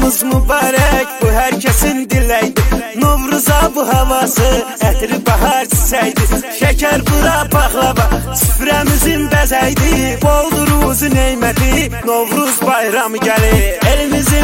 bayramımız mübarək, bu hər kəsin diləkdir. Novruza bu havası, ətri bahar çiçəkdir. Şəkər bura baklava, süfrəmizin bəzəkdir. Boldur ruzu neyməti, Novruz bayramı gəlir. Elimizi